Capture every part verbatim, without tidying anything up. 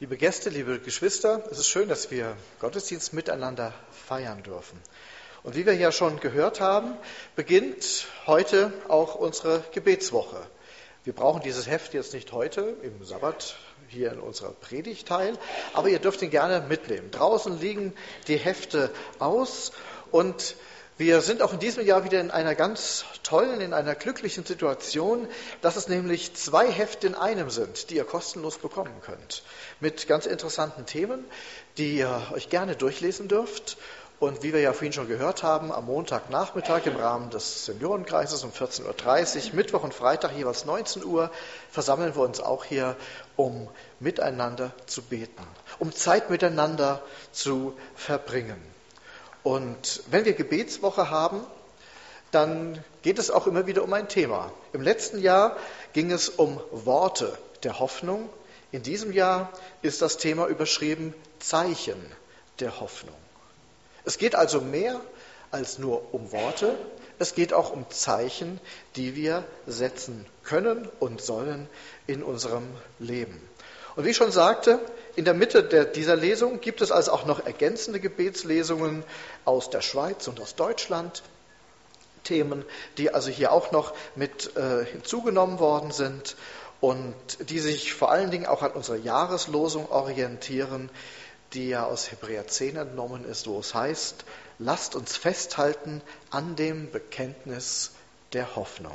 Liebe Gäste, liebe Geschwister, es ist schön, dass wir Gottesdienst miteinander feiern dürfen. Und wie wir ja schon gehört haben, beginnt heute auch unsere Gebetswoche. Wir brauchen dieses Heft jetzt nicht heute im Sabbat hier in unserer Predigt teil, aber ihr dürft ihn gerne mitnehmen. Draußen liegen die Hefte aus und wir sind auch in diesem Jahr wieder in einer ganz tollen, in einer glücklichen Situation, dass es nämlich zwei Hefte in einem sind, die ihr kostenlos bekommen könnt. Mit ganz interessanten Themen, die ihr euch gerne durchlesen dürft. Und wie wir ja vorhin schon gehört haben, am Montagnachmittag im Rahmen des Seniorenkreises um vierzehn Uhr dreißig, Mittwoch und Freitag jeweils neunzehn Uhr, versammeln wir uns auch hier, um miteinander zu beten, um Zeit miteinander zu verbringen. Und wenn wir Gebetswoche haben, dann geht es auch immer wieder um ein Thema. Im letzten Jahr ging es um Worte der Hoffnung. In diesem Jahr ist das Thema überschrieben Zeichen der Hoffnung. Es geht also mehr als nur um Worte. Es geht auch um Zeichen, die wir setzen können und sollen in unserem Leben. Und wie ich schon sagte, in der Mitte der, dieser Lesung gibt es also auch noch ergänzende Gebetslesungen aus der Schweiz und aus Deutschland. Themen, die also hier auch noch mit äh, hinzugenommen worden sind und die sich vor allen Dingen auch an unserer Jahreslosung orientieren, die ja aus Hebräer zehn entnommen ist, wo es heißt, lasst uns festhalten an dem Bekenntnis der Hoffnung.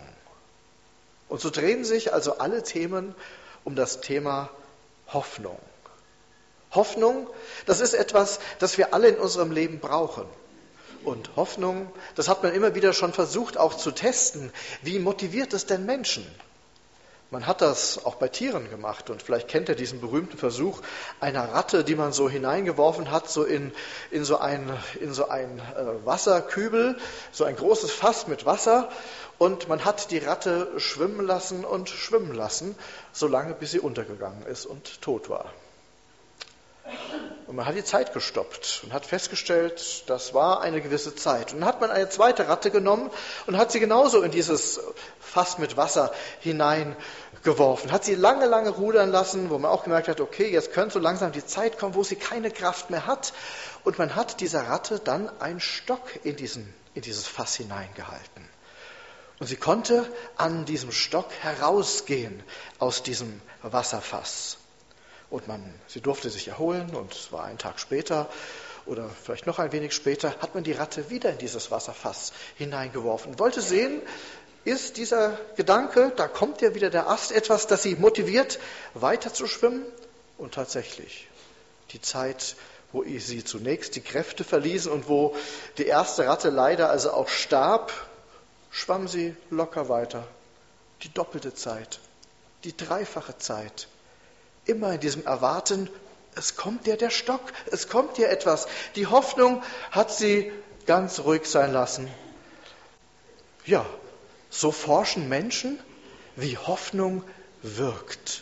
Und so drehen sich also alle Themen um das Thema Hoffnung. Hoffnung, das ist etwas, das wir alle in unserem Leben brauchen. Und Hoffnung, das hat man immer wieder schon versucht auch zu testen. Wie motiviert es denn Menschen? Man hat das auch bei Tieren gemacht und vielleicht kennt ihr diesen berühmten Versuch einer Ratte, die man so hineingeworfen hat, so in, in so ein, in so ein äh, Wasserkübel, so ein großes Fass mit Wasser und man hat die Ratte schwimmen lassen und schwimmen lassen, solange bis sie untergegangen ist und tot war. Und man hat die Zeit gestoppt und hat festgestellt, das war eine gewisse Zeit. Und dann hat man eine zweite Ratte genommen und hat sie genauso in dieses Fass mit Wasser hineingeworfen. Hat sie lange, lange rudern lassen, wo man auch gemerkt hat, okay, jetzt könnte so langsam die Zeit kommen, wo sie keine Kraft mehr hat. Und man hat dieser Ratte dann einen Stock in, diesen, in dieses Fass hineingehalten. Und sie konnte an diesem Stock herausgehen aus diesem Wasserfass. Und man, sie durfte sich erholen und es war einen Tag später oder vielleicht noch ein wenig später, hat man die Ratte wieder in dieses Wasserfass hineingeworfen. Und wollte sehen, ist dieser Gedanke, da kommt ja wieder der Ast, etwas, das sie motiviert, weiter zu schwimmen. Und tatsächlich, die Zeit, wo sie zunächst die Kräfte verließen und wo die erste Ratte leider also auch starb, schwamm sie locker weiter. Die doppelte Zeit, die dreifache Zeit. Immer in diesem Erwarten, es kommt ja der Stock, es kommt ja etwas. Die Hoffnung hat sie ganz ruhig sein lassen. Ja, so forschen Menschen, wie Hoffnung wirkt.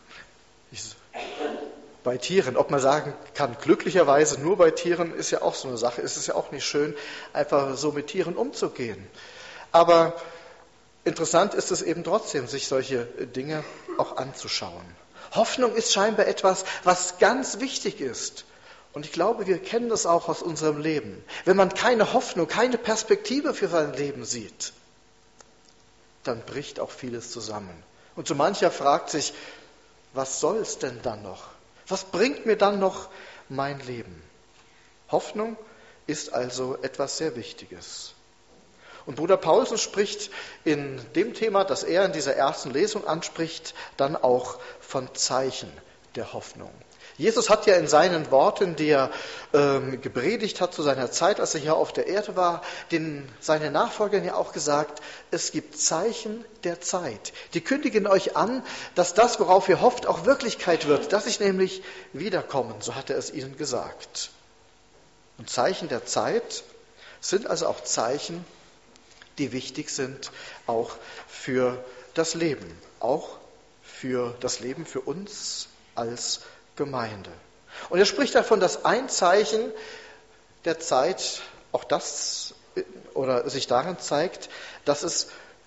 Bei Tieren, ob man sagen kann, glücklicherweise nur bei Tieren, ist ja auch so eine Sache. Es ist ja auch nicht schön, einfach so mit Tieren umzugehen. Aber interessant ist es eben trotzdem, sich solche Dinge auch anzuschauen. Hoffnung ist scheinbar etwas, was ganz wichtig ist. Und ich glaube, wir kennen das auch aus unserem Leben. Wenn man keine Hoffnung, keine Perspektive für sein Leben sieht, dann bricht auch vieles zusammen. Und so mancher fragt sich, was soll es denn dann noch? Was bringt mir dann noch mein Leben? Hoffnung ist also etwas sehr Wichtiges. Und Bruder Paulsen spricht in dem Thema, das er in dieser ersten Lesung anspricht, dann auch von Zeichen der Hoffnung. Jesus hat ja in seinen Worten, die er ähm, gepredigt hat zu seiner Zeit, als er hier auf der Erde war, den, seinen Nachfolgern ja auch gesagt, es gibt Zeichen der Zeit. Die kündigen euch an, dass das, worauf ihr hofft, auch Wirklichkeit wird, dass ich nämlich wiederkommen, so hat er es ihnen gesagt. Und Zeichen der Zeit sind also auch Zeichen, die wichtig sind, auch für das Leben, auch für das Leben für uns als Gemeinde. Und er spricht davon, dass ein Zeichen der Zeit auch das oder sich darin zeigt, dass es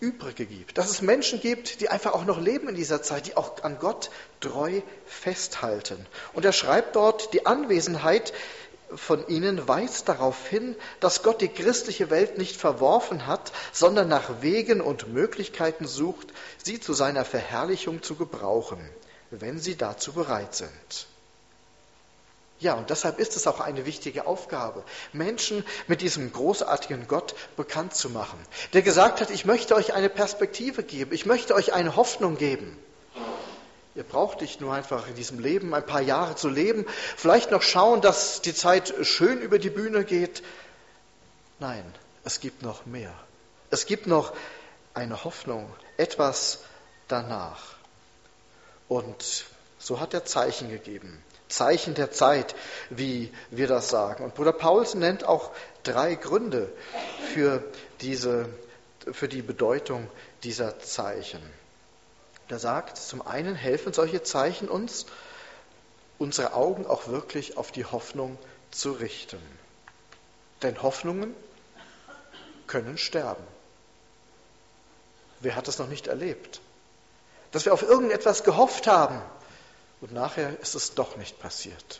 Übrige gibt, dass es Menschen gibt, die einfach auch noch leben in dieser Zeit, die auch an Gott treu festhalten. Und er schreibt dort, die Anwesenheit von ihnen weist darauf hin, dass Gott die christliche Welt nicht verworfen hat, sondern nach Wegen und Möglichkeiten sucht, sie zu seiner Verherrlichung zu gebrauchen, wenn sie dazu bereit sind. Ja, und deshalb ist es auch eine wichtige Aufgabe, Menschen mit diesem großartigen Gott bekannt zu machen, der gesagt hat, ich möchte euch eine Perspektive geben, ich möchte euch eine Hoffnung geben. Ihr braucht nicht nur einfach in diesem Leben ein paar Jahre zu leben, vielleicht noch schauen, dass die Zeit schön über die Bühne geht. Nein, es gibt noch mehr. Es gibt noch eine Hoffnung, etwas danach. Und so hat er Zeichen gegeben. Zeichen der Zeit, wie wir das sagen. Und Bruder Paulsen nennt auch drei Gründe für diese, für die Bedeutung dieser Zeichen. Er sagt, zum einen helfen solche Zeichen uns, unsere Augen auch wirklich auf die Hoffnung zu richten. Denn Hoffnungen können sterben. Wer hat das noch nicht erlebt? Dass wir auf irgendetwas gehofft haben, und nachher ist es doch nicht passiert.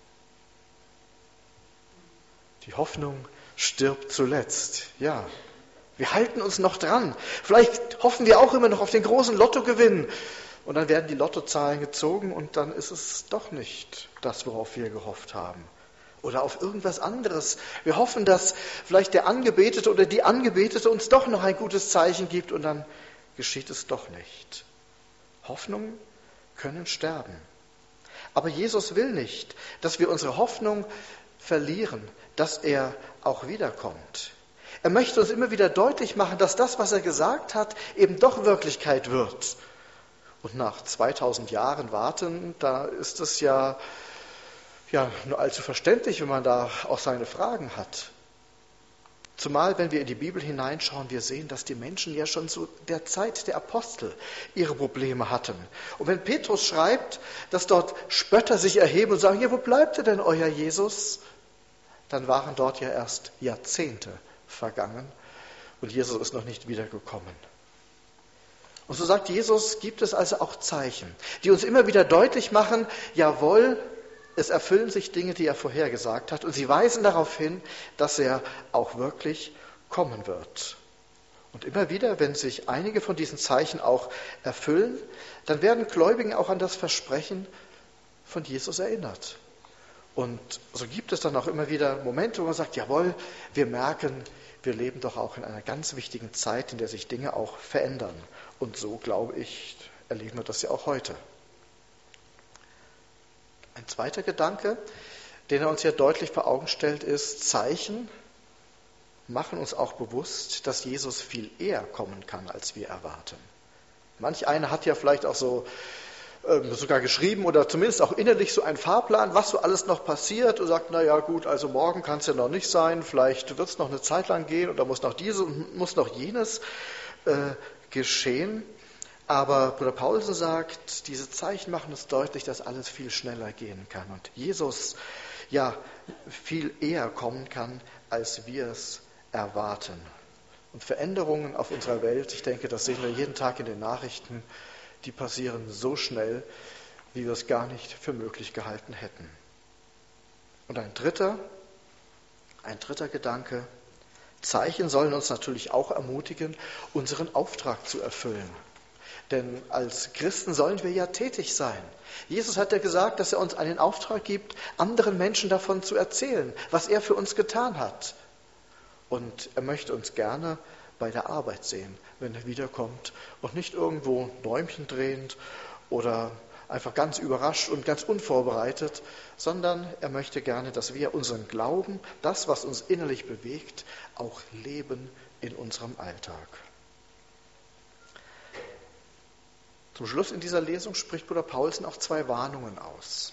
Die Hoffnung stirbt zuletzt. Ja, wir halten uns noch dran. Vielleicht hoffen wir auch immer noch auf den großen Lottogewinn. Und dann werden die Lottozahlen gezogen und dann ist es doch nicht das, worauf wir gehofft haben. Oder auf irgendwas anderes. Wir hoffen, dass vielleicht der Angebetete oder die Angebetete uns doch noch ein gutes Zeichen gibt und dann geschieht es doch nicht. Hoffnungen können sterben. Aber Jesus will nicht, dass wir unsere Hoffnung verlieren, dass er auch wiederkommt. Er möchte uns immer wieder deutlich machen, dass das, was er gesagt hat, eben doch Wirklichkeit wird. Und nach zweitausend Jahren warten, da ist es ja, ja nur allzu verständlich, wenn man da auch seine Fragen hat. Zumal, wenn wir in die Bibel hineinschauen, wir sehen, dass die Menschen ja schon zu der Zeit der Apostel ihre Probleme hatten. Und wenn Petrus schreibt, dass dort Spötter sich erheben und sagen, ja, wo bleibt denn euer Jesus? Dann waren dort ja erst Jahrzehnte vergangen und Jesus ist noch nicht wiedergekommen. Und so sagt Jesus, gibt es also auch Zeichen, die uns immer wieder deutlich machen, jawohl, es erfüllen sich Dinge, die er vorhergesagt hat und sie weisen darauf hin, dass er auch wirklich kommen wird. Und immer wieder, wenn sich einige von diesen Zeichen auch erfüllen, dann werden Gläubigen auch an das Versprechen von Jesus erinnert. Und so gibt es dann auch immer wieder Momente, wo man sagt, jawohl, wir merken, wir leben doch auch in einer ganz wichtigen Zeit, in der sich Dinge auch verändern. Und so, glaube ich, erleben wir das ja auch heute. Ein zweiter Gedanke, den er uns ja deutlich vor Augen stellt, ist, Zeichen machen uns auch bewusst, dass Jesus viel eher kommen kann, als wir erwarten. Manch einer hat ja vielleicht auch so äh, sogar geschrieben oder zumindest auch innerlich so einen Fahrplan, was so alles noch passiert und sagt, na ja gut, also morgen kann es ja noch nicht sein, vielleicht wird es noch eine Zeit lang gehen oder muss noch dieses und muss noch jenes äh, geschehen. Aber Bruder Paulsen sagt, diese Zeichen machen uns deutlich, dass alles viel schneller gehen kann und Jesus ja viel eher kommen kann, als wir es erwarten. Und Veränderungen auf unserer Welt, ich denke, das sehen wir jeden Tag in den Nachrichten, die passieren so schnell, wie wir es gar nicht für möglich gehalten hätten. Und ein dritter, ein dritter Gedanke, Zeichen sollen uns natürlich auch ermutigen, unseren Auftrag zu erfüllen. Denn als Christen sollen wir ja tätig sein. Jesus hat ja gesagt, dass er uns einen Auftrag gibt, anderen Menschen davon zu erzählen, was er für uns getan hat. Und er möchte uns gerne bei der Arbeit sehen, wenn er wiederkommt und nicht irgendwo Däumchen drehend oder einfach ganz überrascht und ganz unvorbereitet, sondern er möchte gerne, dass wir unseren Glauben, das, was uns innerlich bewegt, auch leben in unserem Alltag. Zum Schluss in dieser Lesung spricht Bruder Paulsen auch zwei Warnungen aus.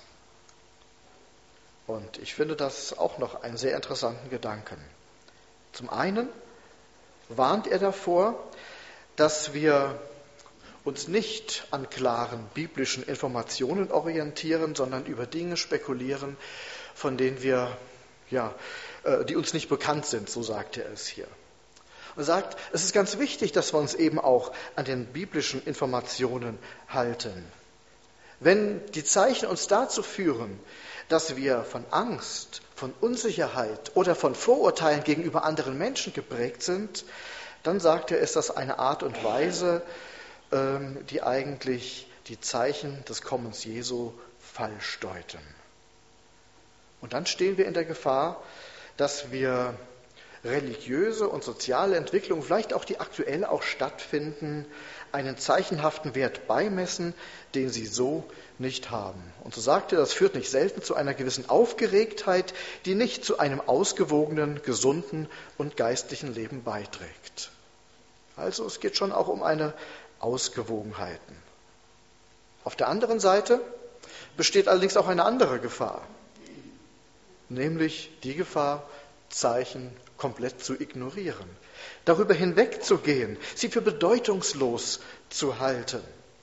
Und ich finde das auch noch einen sehr interessanten Gedanken. Zum einen warnt er davor, dass wir uns nicht an klaren biblischen Informationen orientieren, sondern über Dinge spekulieren, von denen wir, ja, die uns nicht bekannt sind, so sagt er es hier. Und sagt, es ist ganz wichtig, dass wir uns eben auch an den biblischen Informationen halten. Wenn die Zeichen uns dazu führen, dass wir von Angst, von Unsicherheit oder von Vorurteilen gegenüber anderen Menschen geprägt sind, dann sagt er, ist das eine Art und Weise, die eigentlich die Zeichen des Kommens Jesu falsch deuten. Und dann stehen wir in der Gefahr, dass wir religiöse und soziale Entwicklung, vielleicht auch die aktuell auch stattfinden, einen zeichenhaften Wert beimessen, den sie so nicht haben. Und so sagt er, das führt nicht selten zu einer gewissen Aufgeregtheit, die nicht zu einem ausgewogenen, gesunden und geistlichen Leben beiträgt. Also es geht schon auch um eine Ausgewogenheit. Auf der anderen Seite besteht allerdings auch eine andere Gefahr, nämlich die Gefahr, Zeichen komplett zu ignorieren, darüber hinwegzugehen, sie für bedeutungslos zu halten.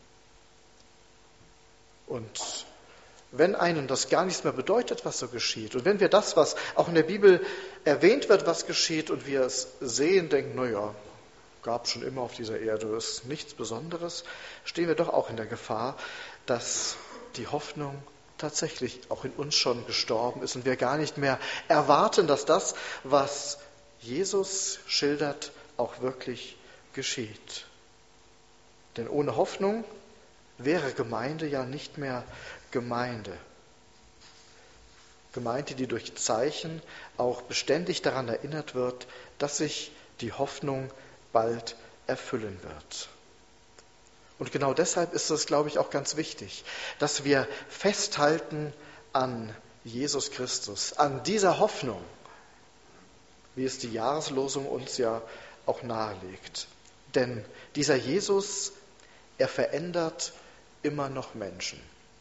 Und wenn einem das gar nichts mehr bedeutet, was so geschieht, und wenn wir das, was auch in der Bibel erwähnt wird, was geschieht, und wir es sehen, denken, naja, gab es schon immer auf dieser Erde, ist nichts Besonderes, stehen wir doch auch in der Gefahr, dass die Hoffnung tatsächlich auch in uns schon gestorben ist und wir gar nicht mehr erwarten, dass das, was Jesus schildert, auch wirklich geschieht. Denn ohne Hoffnung wäre Gemeinde ja nicht mehr Gemeinde. Gemeinde, die durch Zeichen auch beständig daran erinnert wird, dass sich die Hoffnung bald erfüllen wird. Und genau deshalb ist es, glaube ich, auch ganz wichtig, dass wir festhalten an Jesus Christus, an dieser Hoffnung, wie es die Jahreslosung uns ja auch nahelegt. Denn dieser Jesus, er verändert immer noch Menschen.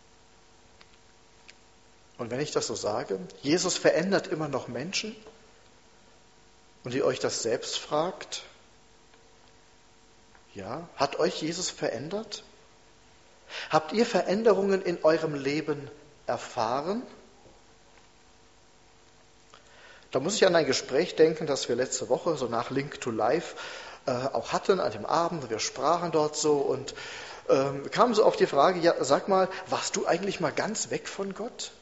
Und wenn ich das so sage, Jesus verändert immer noch Menschen, und ihr euch das selbst fragt, ja, hat euch Jesus verändert? Habt ihr Veränderungen in eurem Leben erfahren? Da muss ich an ein Gespräch denken, das wir letzte Woche so nach Link to Life äh, auch hatten, an dem Abend. Wir sprachen dort so und ähm, kamen so auf die Frage, ja, sag mal, warst du eigentlich mal ganz weg von Gott?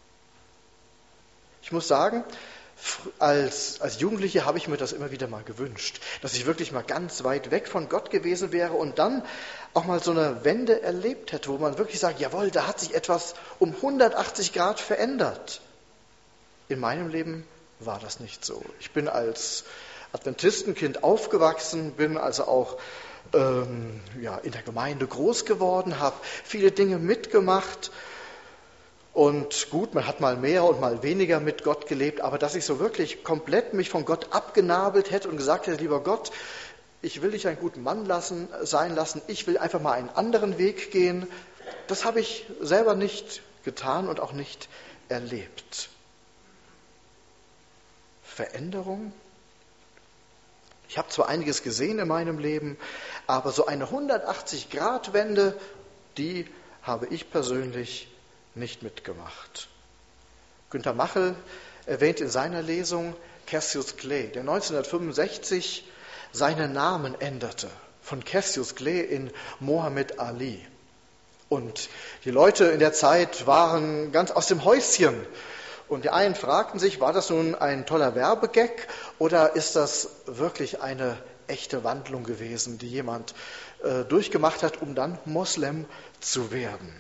Ich muss sagen, Als, als Jugendliche habe ich mir das immer wieder mal gewünscht, dass ich wirklich mal ganz weit weg von Gott gewesen wäre und dann auch mal so eine Wende erlebt hätte, wo man wirklich sagt, jawohl, da hat sich etwas um hundertachtzig Grad verändert. In meinem Leben war das nicht so. Ich bin als Adventistenkind aufgewachsen, bin also auch ähm, ja, in der Gemeinde groß geworden, habe viele Dinge mitgemacht. Und gut, man hat mal mehr und mal weniger mit Gott gelebt, aber dass ich so wirklich komplett mich von Gott abgenabelt hätte und gesagt hätte, lieber Gott, ich will dich einen guten Mann lassen, sein lassen, ich will einfach mal einen anderen Weg gehen, das habe ich selber nicht getan und auch nicht erlebt. Veränderung? Ich habe zwar einiges gesehen in meinem Leben, aber so eine hundertachtzig-Grad-Wende, die habe ich persönlich nicht mitgemacht. Günter Machel erwähnt in seiner Lesung Cassius Clay, der neunzehnhundertfünfundsechzig seinen Namen änderte, von Cassius Clay in Mohammed Ali. Und die Leute in der Zeit waren ganz aus dem Häuschen. Und die einen fragten sich, war das nun ein toller Werbegag oder ist das wirklich eine echte Wandlung gewesen, die jemand äh, durchgemacht hat, um dann Moslem zu werden?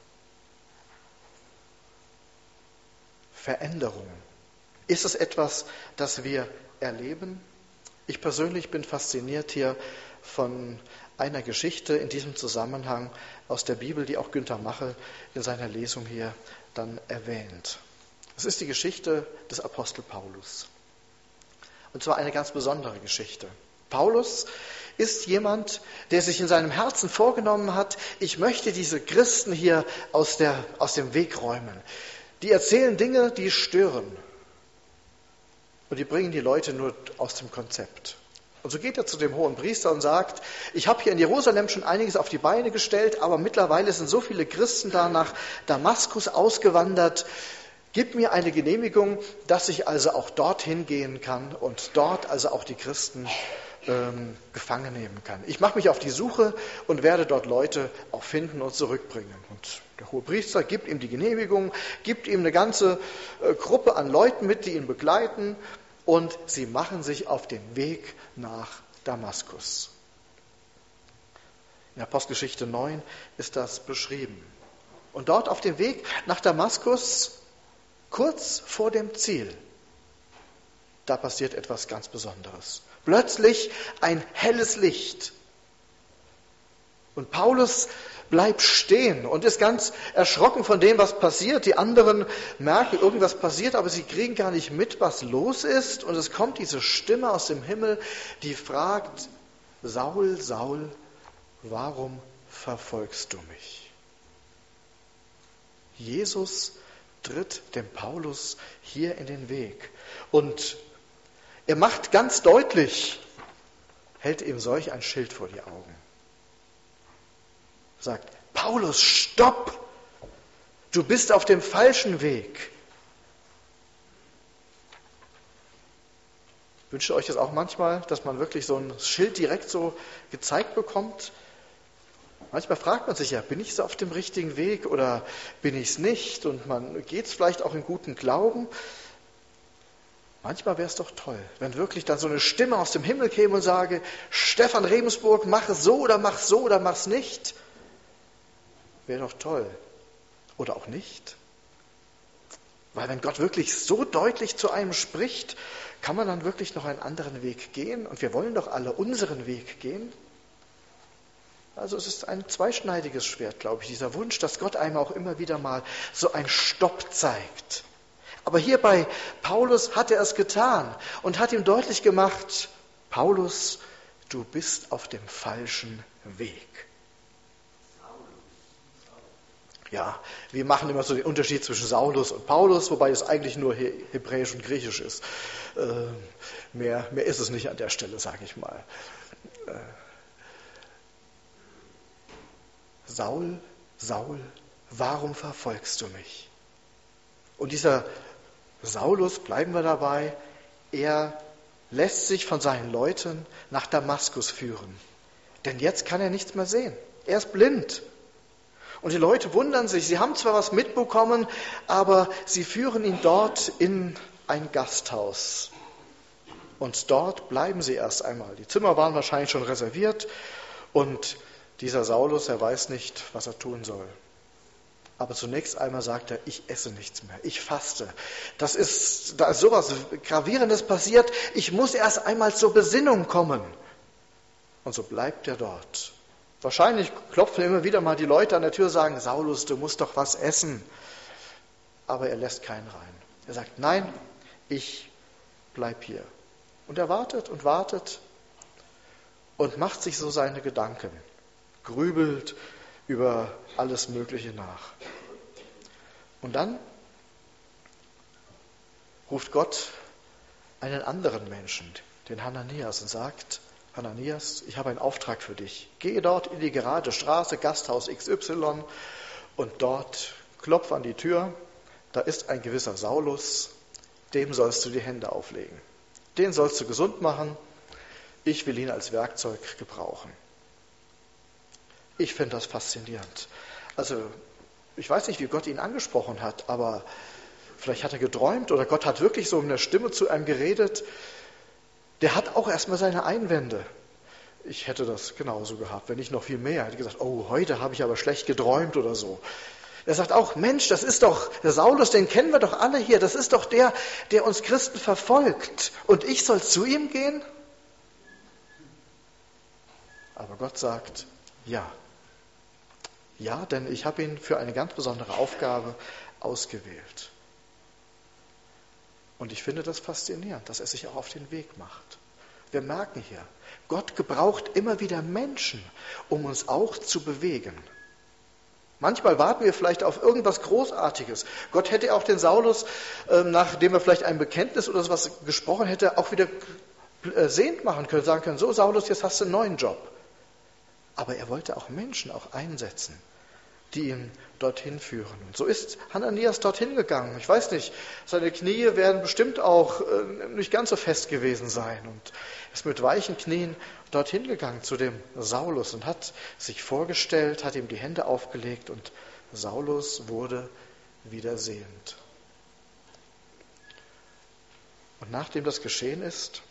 Veränderung. Ist es etwas, das wir erleben? Ich persönlich bin fasziniert hier von einer Geschichte in diesem Zusammenhang aus der Bibel, die auch Günter Machel in seiner Lesung hier dann erwähnt. Es ist die Geschichte des Apostel Paulus. Und zwar eine ganz besondere Geschichte. Paulus ist jemand, der sich in seinem Herzen vorgenommen hat, ich möchte diese Christen hier aus, der, aus dem Weg räumen. Die erzählen Dinge, die stören. Und die bringen die Leute nur aus dem Konzept. Und so geht er zu dem hohen Priester und sagt, ich habe hier in Jerusalem schon einiges auf die Beine gestellt, aber mittlerweile sind so viele Christen da nach Damaskus ausgewandert. Gib mir eine Genehmigung, dass ich also auch dorthin gehen kann und dort also auch die Christen ähm, gefangen nehmen kann. Ich mache mich auf die Suche und werde dort Leute auch finden und zurückbringen. Und der Hohepriester gibt ihm die Genehmigung, gibt ihm eine ganze äh, Gruppe an Leuten mit, die ihn begleiten, und sie machen sich auf den Weg nach Damaskus. In Apostelgeschichte neun ist das beschrieben. Und dort auf dem Weg nach Damaskus, kurz vor dem Ziel, da passiert etwas ganz Besonderes. Plötzlich ein helles Licht. Und Paulus bleibt stehen und ist ganz erschrocken von dem, was passiert. Die anderen merken, irgendwas passiert, aber sie kriegen gar nicht mit, was los ist. Und es kommt diese Stimme aus dem Himmel, die fragt: Saul, Saul, warum verfolgst du mich? Jesus tritt dem Paulus hier in den Weg. Und er macht ganz deutlich, hält ihm solch ein Schild vor die Augen. Sagt: Paulus, stopp! Du bist auf dem falschen Weg. Wünscht ihr euch das auch manchmal, dass man wirklich so ein Schild direkt so gezeigt bekommt? Manchmal fragt man sich ja, bin ich so auf dem richtigen Weg oder bin ich es nicht? Und man geht es vielleicht auch in guten Glauben. Manchmal wäre es doch toll, wenn wirklich dann so eine Stimme aus dem Himmel käme und sage: Stefan Rebensburg, mach es so oder mach es so oder mach es nicht. Wäre doch toll. Oder auch nicht. Weil wenn Gott wirklich so deutlich zu einem spricht, kann man dann wirklich noch einen anderen Weg gehen? Und wir wollen doch alle unseren Weg gehen. Also es ist ein zweischneidiges Schwert, glaube ich, dieser Wunsch, dass Gott einem auch immer wieder mal so einen Stopp zeigt. Aber hier bei Paulus hat er es getan und hat ihm deutlich gemacht: Paulus, du bist auf dem falschen Weg. Ja, wir machen immer so den Unterschied zwischen Saulus und Paulus, wobei es eigentlich nur Hebräisch und Griechisch ist. Äh, mehr, mehr ist es nicht an der Stelle, sage ich mal. Äh, Saul, Saul, warum verfolgst du mich? Und dieser Saulus, bleiben wir dabei, er lässt sich von seinen Leuten nach Damaskus führen. Denn jetzt kann er nichts mehr sehen. Er ist blind. Und die Leute wundern sich, sie haben zwar was mitbekommen, aber sie führen ihn dort in ein Gasthaus. Und dort bleiben sie erst einmal. Die Zimmer waren wahrscheinlich schon reserviert und dieser Saulus, er weiß nicht, was er tun soll. Aber zunächst einmal sagt er: Ich esse nichts mehr, ich faste. Das ist, da ist sowas Gravierendes passiert, ich muss erst einmal zur Besinnung kommen. Und so bleibt er dort. Wahrscheinlich klopfen immer wieder mal die Leute an der Tür und sagen: Saulus, du musst doch was essen. Aber er lässt keinen rein. Er sagt: Nein, ich bleib hier. Und er wartet und wartet und macht sich so seine Gedanken. Grübelt über alles Mögliche nach. Und dann ruft Gott einen anderen Menschen, den Hananias, und sagt: Hananias, ich habe einen Auftrag für dich. Gehe dort in die gerade Straße, Gasthaus X Y, und dort klopf an die Tür. Da ist ein gewisser Saulus, dem sollst du die Hände auflegen. Den sollst du gesund machen. Ich will ihn als Werkzeug gebrauchen. Ich finde das faszinierend. Also, ich weiß nicht, wie Gott ihn angesprochen hat, aber vielleicht hat er geträumt oder Gott hat wirklich so in der Stimme zu einem geredet. Der hat auch erstmal seine Einwände. Ich hätte das genauso gehabt, wenn nicht noch viel mehr. Ich hätte gesagt: Oh, heute habe ich aber schlecht geträumt oder so. Er sagt auch: Mensch, das ist doch der Saulus, den kennen wir doch alle hier. Das ist doch der, der uns Christen verfolgt. Und ich soll zu ihm gehen? Aber Gott sagt: Ja. Ja, denn ich habe ihn für eine ganz besondere Aufgabe ausgewählt. Und ich finde das faszinierend, dass er sich auch auf den Weg macht. Wir merken hier, Gott gebraucht immer wieder Menschen, um uns auch zu bewegen. Manchmal warten wir vielleicht auf irgendwas Großartiges. Gott hätte auch den Saulus, nachdem er vielleicht ein Bekenntnis oder sowas gesprochen hätte, auch wieder sehend machen können, sagen können: So Saulus, jetzt hast du einen neuen Job. Aber er wollte auch Menschen auch einsetzen, die ihn dorthin führen. Und so ist Hananias dorthin gegangen. Ich weiß nicht, seine Knie werden bestimmt auch äh, nicht ganz so fest gewesen sein. Und ist mit weichen Knien dorthin gegangen zu dem Saulus und hat sich vorgestellt, hat ihm die Hände aufgelegt und Saulus wurde wieder sehend. Und nachdem das geschehen ist,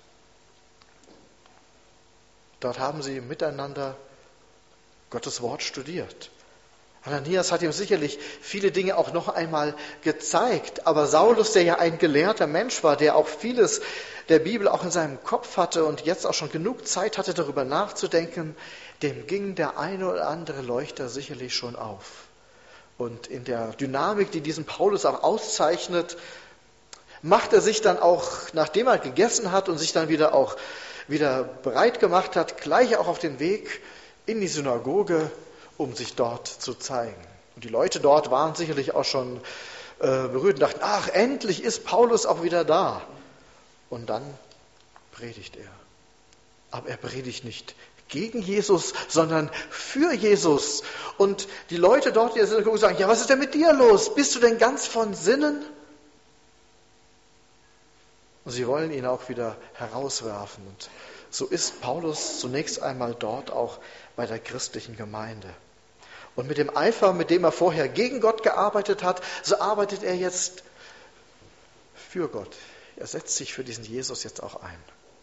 dort haben sie miteinander Gottes Wort studiert. Hananias hat ihm sicherlich viele Dinge auch noch einmal gezeigt, aber Saulus, der ja ein gelehrter Mensch war, der auch vieles der Bibel auch in seinem Kopf hatte und jetzt auch schon genug Zeit hatte, darüber nachzudenken, dem ging der eine oder andere Leuchter sicherlich schon auf. Und in der Dynamik, die diesen Paulus auch auszeichnet, macht er sich dann auch, nachdem er gegessen hat und sich dann wieder auch wieder bereit gemacht hat, gleich auch auf den Weg in die Synagoge, um sich dort zu zeigen. Und die Leute dort waren sicherlich auch schon äh, berührt und dachten, ach, endlich ist Paulus auch wieder da. Und dann predigt er. Aber er predigt nicht gegen Jesus, sondern für Jesus. Und die Leute dort in der Synagoge sagen, ja, was ist denn mit dir los? Bist du denn ganz von Sinnen? Und sie wollen ihn auch wieder herauswerfen. Und so ist Paulus zunächst einmal dort auch bei der christlichen Gemeinde. Und mit dem Eifer, mit dem er vorher gegen Gott gearbeitet hat, so arbeitet er jetzt für Gott. Er setzt sich für diesen Jesus jetzt auch ein.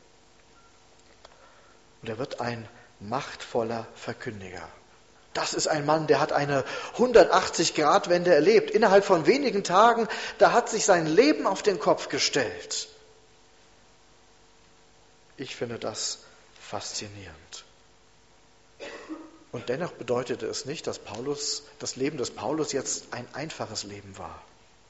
Und er wird ein machtvoller Verkündiger. Das ist ein Mann, der hat eine hundertachtzig-Grad-Wende erlebt. Innerhalb von wenigen Tagen, da hat sich sein Leben auf den Kopf gestellt. Ich finde das faszinierend. Und dennoch bedeutete es nicht, dass Paulus, das Leben des Paulus jetzt ein einfaches Leben war.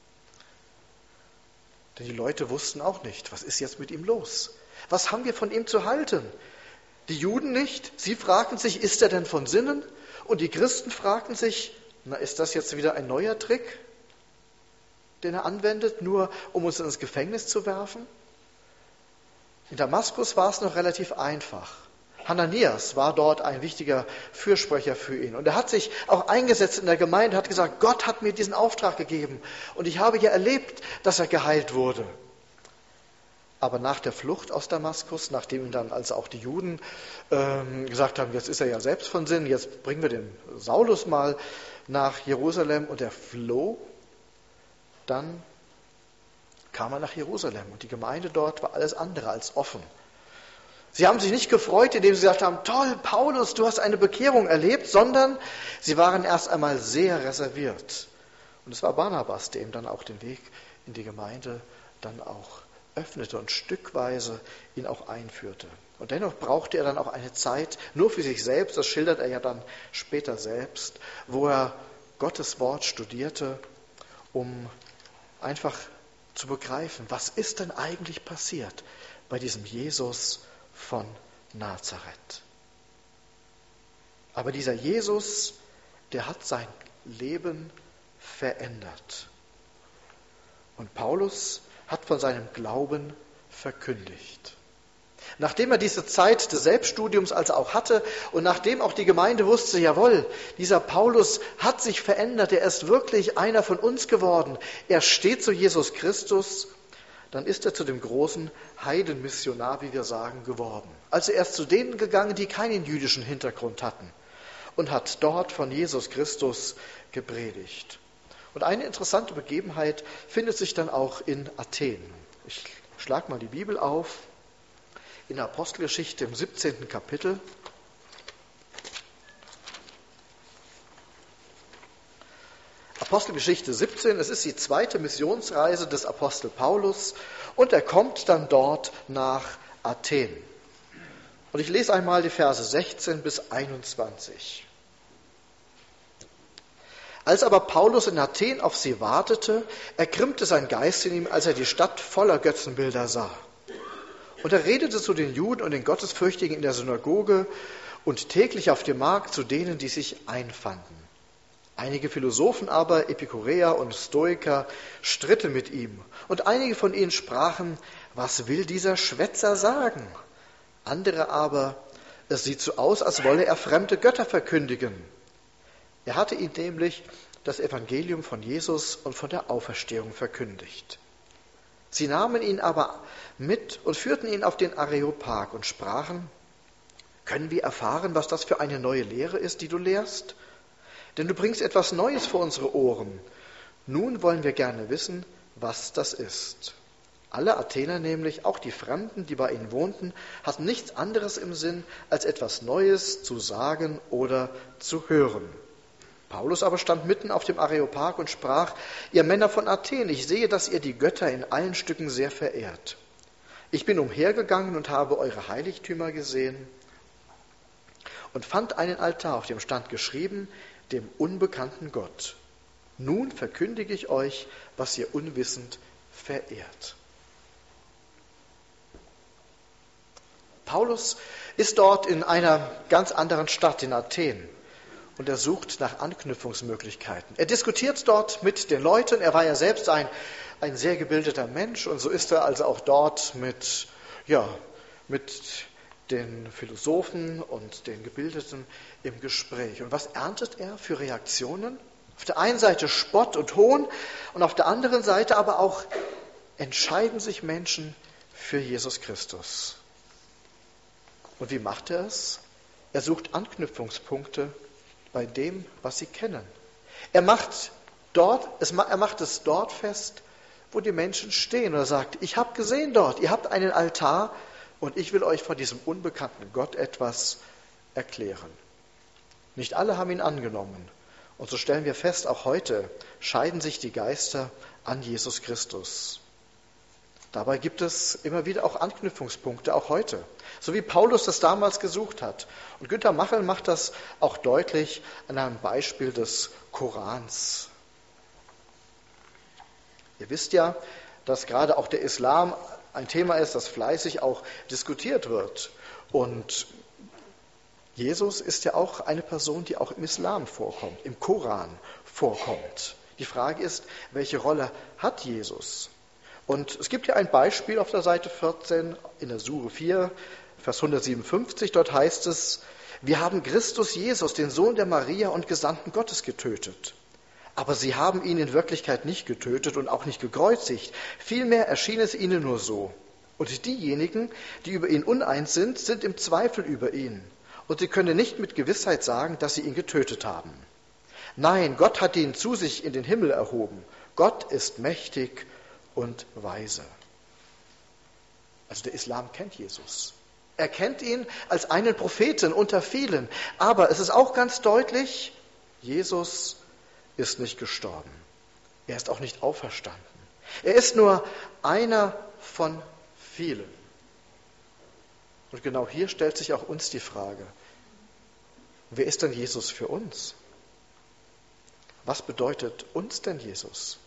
Denn die Leute wussten auch nicht, was ist jetzt mit ihm los? Was haben wir von ihm zu halten? Die Juden nicht. Sie fragten sich, ist er denn von Sinnen? Und die Christen fragten sich, na, ist das jetzt wieder ein neuer Trick, den er anwendet, nur um uns ins Gefängnis zu werfen? In Damaskus war es noch relativ einfach. Hananias war dort ein wichtiger Fürsprecher für ihn. Und er hat sich auch eingesetzt in der Gemeinde, hat gesagt, Gott hat mir diesen Auftrag gegeben. Und ich habe ja erlebt, dass er geheilt wurde. Aber nach der Flucht aus Damaskus, nachdem ihm dann also auch die Juden ähm, gesagt haben, jetzt ist er ja selbst von Sinn, jetzt bringen wir den Saulus mal nach Jerusalem und er floh, dann kam er nach Jerusalem und die Gemeinde dort war alles andere als offen. Sie haben sich nicht gefreut, indem sie gesagt haben, toll, Paulus, du hast eine Bekehrung erlebt, sondern sie waren erst einmal sehr reserviert. Und es war Barnabas, der ihm dann auch den Weg in die Gemeinde dann auch öffnete und stückweise ihn auch einführte. Und dennoch brauchte er dann auch eine Zeit nur für sich selbst, das schildert er ja dann später selbst, wo er Gottes Wort studierte, um einfach zu begreifen, was ist denn eigentlich passiert bei diesem Jesus von Nazareth. Aber dieser Jesus, der hat sein Leben verändert. Und Paulus hat von seinem Glauben verkündigt. Nachdem er diese Zeit des Selbststudiums also auch hatte und nachdem auch die Gemeinde wusste, jawohl, dieser Paulus hat sich verändert, er ist wirklich einer von uns geworden, er steht zu Jesus Christus, dann ist er zu dem großen Heidenmissionar, wie wir sagen, geworden. Also er ist zu denen gegangen, die keinen jüdischen Hintergrund hatten und hat dort von Jesus Christus gepredigt. Und eine interessante Begebenheit findet sich dann auch in Athen. Ich schlage mal die Bibel auf, in der Apostelgeschichte im siebzehnten Kapitel. Apostelgeschichte siebzehn, es ist die zweite Missionsreise des Apostel Paulus und er kommt dann dort nach Athen. Und ich lese einmal die Verse sechzehn bis einundzwanzig. Als aber Paulus in Athen auf sie wartete, ergrimmte sein Geist in ihm, als er die Stadt voller Götzenbilder sah. Und er redete zu den Juden und den Gottesfürchtigen in der Synagoge und täglich auf dem Markt zu denen, die sich einfanden. Einige Philosophen aber, Epikureer und Stoiker, stritten mit ihm. Und einige von ihnen sprachen, was will dieser Schwätzer sagen? Andere aber, es sieht so aus, als wolle er fremde Götter verkündigen. Er hatte ihnen nämlich das Evangelium von Jesus und von der Auferstehung verkündigt. Sie nahmen ihn aber mit und führten ihn auf den Areopag und sprachen: Können wir erfahren, was das für eine neue Lehre ist, die du lehrst? Denn du bringst etwas Neues vor unsere Ohren. Nun wollen wir gerne wissen, was das ist. Alle Athener nämlich, auch die Fremden, die bei ihnen wohnten, hatten nichts anderes im Sinn, als etwas Neues zu sagen oder zu hören. Paulus aber stand mitten auf dem Areopag und sprach: Ihr Männer von Athen, ich sehe, dass ihr die Götter in allen Stücken sehr verehrt. Ich bin umhergegangen und habe eure Heiligtümer gesehen und fand einen Altar, auf dem stand geschrieben: dem unbekannten Gott. Nun verkündige ich euch, was ihr unwissend verehrt. Paulus ist dort in einer ganz anderen Stadt, in Athen. Und er sucht nach Anknüpfungsmöglichkeiten. Er diskutiert dort mit den Leuten. Er war ja selbst ein, ein sehr gebildeter Mensch. Und so ist er also auch dort mit, ja, mit den Philosophen und den Gebildeten im Gespräch. Und was erntet er für Reaktionen? Auf der einen Seite Spott und Hohn und auf der anderen Seite aber auch entscheiden sich Menschen für Jesus Christus. Und wie macht er es? Er sucht Anknüpfungspunkte bei dem, was sie kennen. Er macht, dort, er macht es dort fest, wo die Menschen stehen. Und er sagt: Ich habe gesehen dort, ihr habt einen Altar und ich will euch von diesem unbekannten Gott etwas erklären. Nicht alle haben ihn angenommen. Und so stellen wir fest, auch heute scheiden sich die Geister an Jesus Christus. Dabei gibt es immer wieder auch Anknüpfungspunkte, auch heute. So wie Paulus das damals gesucht hat. Und Günter Machel macht das auch deutlich an einem Beispiel des Korans. Ihr wisst ja, dass gerade auch der Islam ein Thema ist, das fleißig auch diskutiert wird. Und Jesus ist ja auch eine Person, die auch im Islam vorkommt, im Koran vorkommt. Die Frage ist, welche Rolle hat Jesus? Und es gibt hier ein Beispiel auf der Seite vierzehn in der Sure vier, Vers hundertsiebenundfünfzig. Dort heißt es: Wir haben Christus Jesus, den Sohn der Maria und Gesandten Gottes, getötet. Aber sie haben ihn in Wirklichkeit nicht getötet und auch nicht gekreuzigt. Vielmehr erschien es ihnen nur so. Und diejenigen, die über ihn uneins sind, sind im Zweifel über ihn. Und sie können nicht mit Gewissheit sagen, dass sie ihn getötet haben. Nein, Gott hat ihn zu sich in den Himmel erhoben. Gott ist mächtig und weise. Also der Islam kennt Jesus. Er kennt ihn als einen Propheten unter vielen. Aber es ist auch ganz deutlich, Jesus ist nicht gestorben. Er ist auch nicht auferstanden. Er ist nur einer von vielen. Und genau hier stellt sich auch uns die Frage: Wer ist denn Jesus für uns? Was bedeutet uns denn Jesus?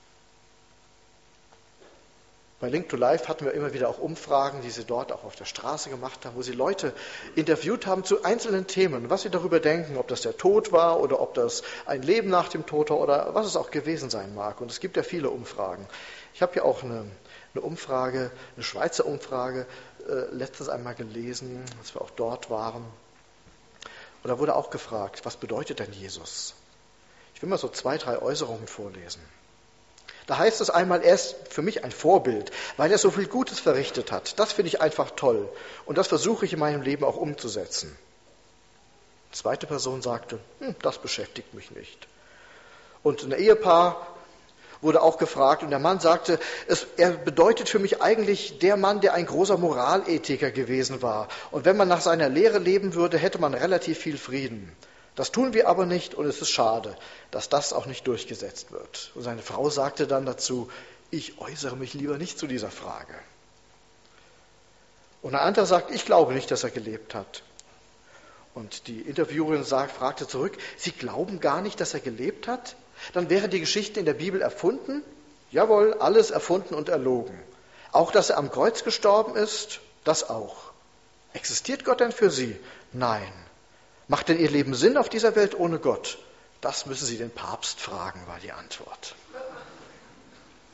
Bei Link to Life hatten wir immer wieder auch Umfragen, die sie dort auch auf der Straße gemacht haben, wo sie Leute interviewt haben zu einzelnen Themen, was sie darüber denken, ob das der Tod war oder ob das ein Leben nach dem Tod war oder was es auch gewesen sein mag. Und es gibt ja viele Umfragen. Ich habe hier auch eine, eine Umfrage, eine Schweizer Umfrage, äh, letztens einmal gelesen, als wir auch dort waren. Und da wurde auch gefragt, was bedeutet denn Jesus? Ich will mal so zwei, drei Äußerungen vorlesen. Da heißt es einmal, er ist für mich ein Vorbild, weil er so viel Gutes verrichtet hat. Das finde ich einfach toll. Und das versuche ich in meinem Leben auch umzusetzen. Die zweite Person sagte, hm, das beschäftigt mich nicht. Und ein Ehepaar wurde auch gefragt und der Mann sagte, es, er bedeutet für mich eigentlich der Mann, der ein großer Moralethiker gewesen war. Und wenn man nach seiner Lehre leben würde, hätte man relativ viel Frieden. Das tun wir aber nicht und es ist schade, dass das auch nicht durchgesetzt wird. Und seine Frau sagte dann dazu, ich äußere mich lieber nicht zu dieser Frage. Und ein anderer sagt, ich glaube nicht, dass er gelebt hat. Und die Interviewerin sagt, fragte zurück, Sie glauben gar nicht, dass er gelebt hat? Dann wäre die Geschichte in der Bibel erfunden? Jawohl, alles erfunden und erlogen. Auch, dass er am Kreuz gestorben ist? Das auch. Existiert Gott denn für Sie? Nein. Macht denn Ihr Leben Sinn auf dieser Welt ohne Gott? Das müssen Sie den Papst fragen, war die Antwort.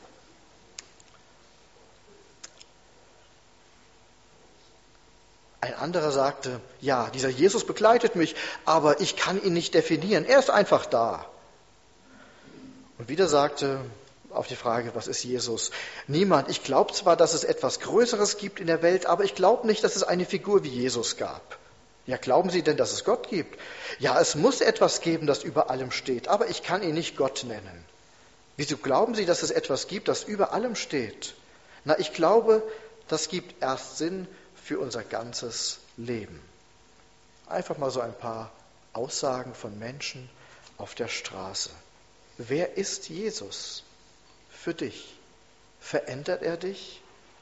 Ein anderer sagte, ja, dieser Jesus begleitet mich, aber ich kann ihn nicht definieren. Er ist einfach da. Und wieder sagte auf die Frage, was ist Jesus? Niemand. Ich glaube zwar, dass es etwas Größeres gibt in der Welt, aber ich glaube nicht, dass es eine Figur wie Jesus gab. Ja, glauben Sie denn, dass es Gott gibt? Ja, es muss etwas geben, das über allem steht, aber ich kann ihn nicht Gott nennen. Wieso glauben Sie, dass es etwas gibt, das über allem steht? Na, ich glaube, das gibt erst Sinn für unser ganzes Leben. Einfach mal so ein paar Aussagen von Menschen auf der Straße. Wer ist Jesus für dich? Verändert er dich?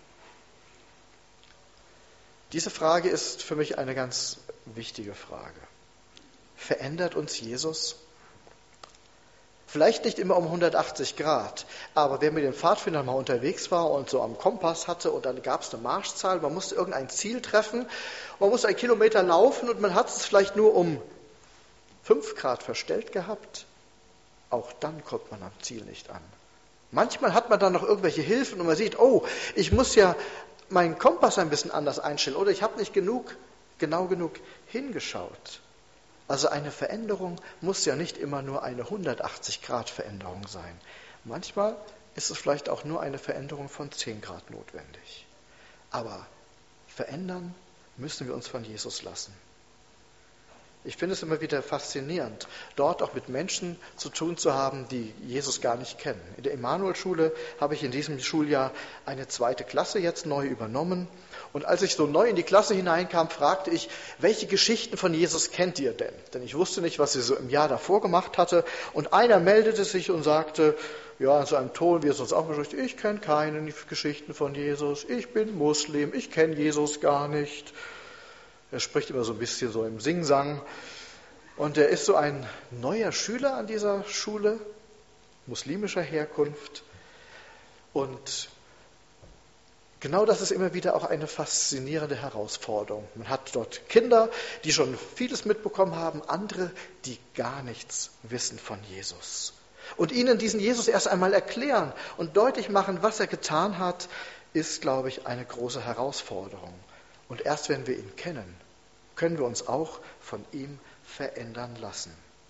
Diese Frage ist für mich eine ganz wichtige Frage. Verändert uns Jesus? Vielleicht nicht immer um hundertachtzig Grad, aber wer mit den Pfadfindern mal unterwegs war und so am Kompass hatte und dann gab es eine Marschzahl, man musste irgendein Ziel treffen, man musste einen Kilometer laufen und man hat es vielleicht nur um fünf Grad verstellt gehabt, auch dann kommt man am Ziel nicht an. Manchmal hat man dann noch irgendwelche Hilfen und man sieht, oh, ich muss ja meinen Kompass ein bisschen anders einstellen oder ich habe nicht genug, genau genug hingeschaut. Also eine Veränderung muss ja nicht immer nur eine hundertachtzig Grad Veränderung sein. Manchmal ist es vielleicht auch nur eine Veränderung von zehn Grad notwendig. Aber verändern müssen wir uns von Jesus lassen. Ich finde es immer wieder faszinierend, dort auch mit Menschen zu tun zu haben, die Jesus gar nicht kennen. In der Emanuel-Schule habe ich in diesem Schuljahr eine zweite Klasse jetzt neu übernommen. Und als ich so neu in die Klasse hineinkam, fragte ich, welche Geschichten von Jesus kennt ihr denn? Denn ich wusste nicht, was sie so im Jahr davor gemacht hatte. Und einer meldete sich und sagte, ja, in so einem Ton, wie es uns auch bespricht, ich kenne keine Geschichten von Jesus, ich bin Muslim, ich kenne Jesus gar nicht. Er spricht immer so ein bisschen so im Singsang. Und er ist so ein neuer Schüler an dieser Schule, muslimischer Herkunft. Und genau das ist immer wieder auch eine faszinierende Herausforderung. Man hat dort Kinder, die schon vieles mitbekommen haben, andere, die gar nichts wissen von Jesus. Und ihnen diesen Jesus erst einmal erklären und deutlich machen, was er getan hat, ist, glaube ich, eine große Herausforderung. Und erst wenn wir ihn kennen, können wir uns auch von ihm verändern lassen.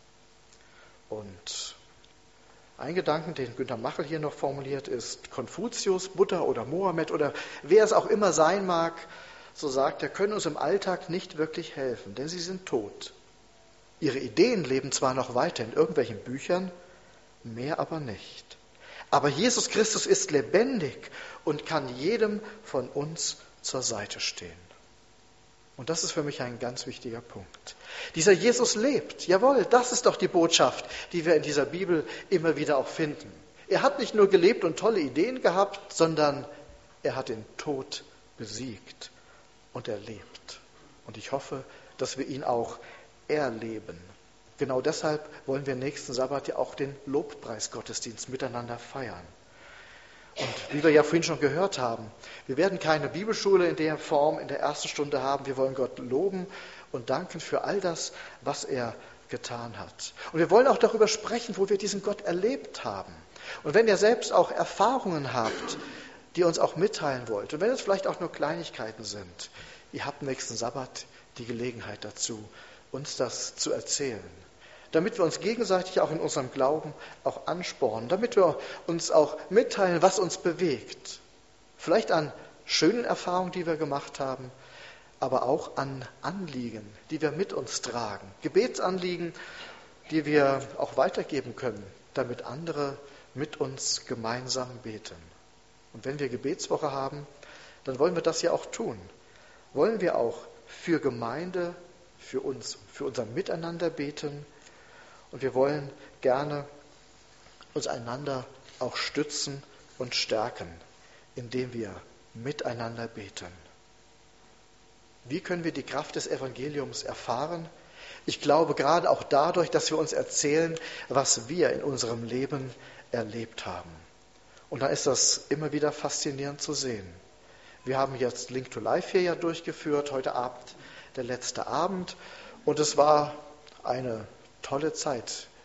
Und ein Gedanken, den Günter Machel hier noch formuliert, ist, Konfuzius, Buddha oder Mohammed oder wer es auch immer sein mag, so sagt er, können uns im Alltag nicht wirklich helfen, denn sie sind tot. Ihre Ideen leben zwar noch weiter in irgendwelchen Büchern, mehr aber nicht. Aber Jesus Christus ist lebendig und kann jedem von uns zur Seite stehen. Und das ist für mich ein ganz wichtiger Punkt. Dieser Jesus lebt. Jawohl, das ist doch die Botschaft, die wir in dieser Bibel immer wieder auch finden. Er hat nicht nur gelebt und tolle Ideen gehabt, sondern er hat den Tod besiegt und er lebt. Und ich hoffe, dass wir ihn auch erleben. Genau deshalb wollen wir nächsten Sabbat ja auch den Lobpreisgottesdienst miteinander feiern. Und wie wir ja vorhin schon gehört haben, wir werden keine Bibelschule in der Form in der ersten Stunde haben. Wir wollen Gott loben und danken für all das, was er getan hat. Und wir wollen auch darüber sprechen, wo wir diesen Gott erlebt haben. Und wenn ihr selbst auch Erfahrungen habt, die ihr uns auch mitteilen wollt, und wenn es vielleicht auch nur Kleinigkeiten sind, ihr habt nächsten Sabbat die Gelegenheit dazu, uns das zu erzählen. Damit wir uns gegenseitig auch in unserem Glauben auch anspornen, damit wir uns auch mitteilen, was uns bewegt. Vielleicht an schönen Erfahrungen, die wir gemacht haben, aber auch an Anliegen, die wir mit uns tragen. Gebetsanliegen, die wir auch weitergeben können, damit andere mit uns gemeinsam beten. Und wenn wir Gebetswoche haben, dann wollen wir das ja auch tun. Wollen wir auch für Gemeinde, für uns, für unser Miteinander beten. Und wir wollen gerne uns einander auch stützen und stärken, indem wir miteinander beten. Wie können wir die Kraft des Evangeliums erfahren? Ich glaube gerade auch dadurch, dass wir uns erzählen, was wir in unserem Leben erlebt haben. Und da ist das immer wieder faszinierend zu sehen. Wir haben jetzt Link to Life hier ja durchgeführt, heute Abend der letzte Abend. Und es war eine tolle Zeit,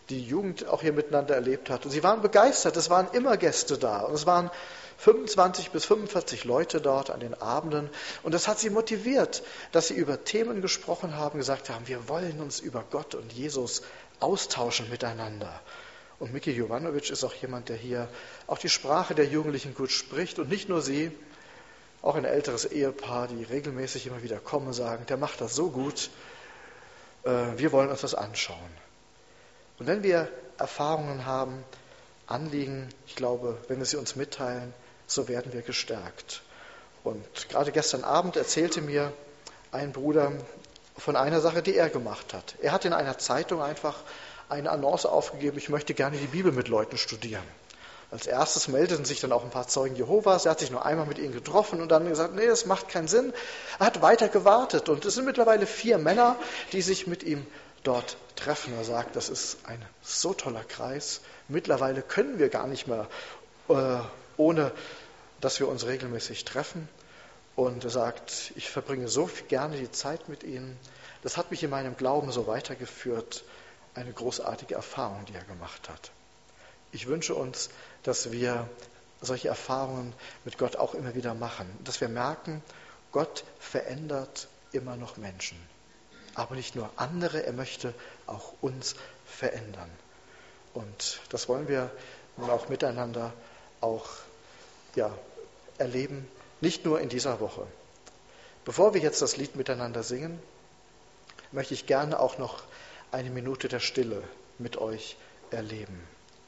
die Jugend auch hier miteinander erlebt hat. Und sie waren begeistert, es waren immer Gäste da. Und es waren fünfundzwanzig bis fünfundvierzig Leute dort an den Abenden. Und das hat sie motiviert, dass sie über Themen gesprochen haben, gesagt haben, wir wollen uns über Gott und Jesus austauschen miteinander. Und Miki Jovanovic ist auch jemand, der hier auch die Sprache der Jugendlichen gut spricht. Und nicht nur sie, auch ein älteres Ehepaar, die regelmäßig immer wieder kommen, sagen, der macht das so gut, wir wollen uns das anschauen. Und wenn wir Erfahrungen haben, Anliegen, ich glaube, wenn wir sie uns mitteilen, so werden wir gestärkt. Und gerade gestern Abend erzählte mir ein Bruder von einer Sache, die er gemacht hat. Er hat in einer Zeitung einfach eine Annonce aufgegeben, ich möchte gerne die Bibel mit Leuten studieren. Als erstes meldeten sich dann auch ein paar Zeugen Jehovas. Er hat sich nur einmal mit ihnen getroffen und dann gesagt, nee, das macht keinen Sinn. Er hat weiter gewartet und es sind mittlerweile vier Männer, die sich mit ihm dort treffen. Er sagt, das ist ein so toller Kreis. Mittlerweile können wir gar nicht mehr, äh, ohne dass wir uns regelmäßig treffen. Und er sagt, ich verbringe so gerne die Zeit mit ihnen. Das hat mich in meinem Glauben so weitergeführt. Eine großartige Erfahrung, die er gemacht hat. Ich wünsche uns, dass wir solche Erfahrungen mit Gott auch immer wieder machen. Dass wir merken, Gott verändert immer noch Menschen. Aber nicht nur andere, er möchte auch uns verändern. Und das wollen wir nun auch miteinander auch ja, erleben, nicht nur in dieser Woche. Bevor wir jetzt das Lied miteinander singen, möchte ich gerne auch noch eine Minute der Stille mit euch erleben.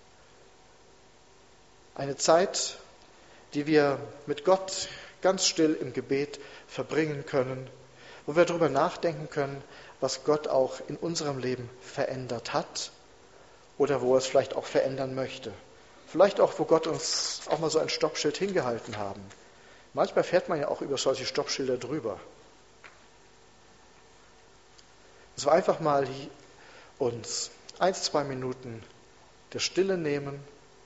Eine Zeit, die wir mit Gott ganz still im Gebet verbringen können, wo wir darüber nachdenken können, was Gott auch in unserem Leben verändert hat oder wo er es vielleicht auch verändern möchte. Vielleicht auch, wo Gott uns auch mal so ein Stoppschild hingehalten haben. Manchmal fährt man ja auch über solche Stoppschilder drüber. Dass wir einfach mal uns ein, zwei Minuten der Stille nehmen,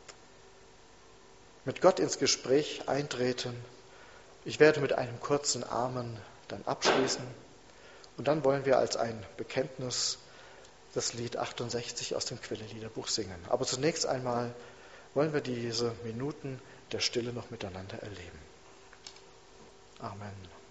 mit Gott ins Gespräch eintreten. Ich werde mit einem kurzen Amen dann abschließen. Und dann wollen wir als ein Bekenntnis das Lied achtundsechzig aus dem Quelle-Liederbuch singen. Aber zunächst einmal wollen wir diese Minuten der Stille noch miteinander erleben. Amen.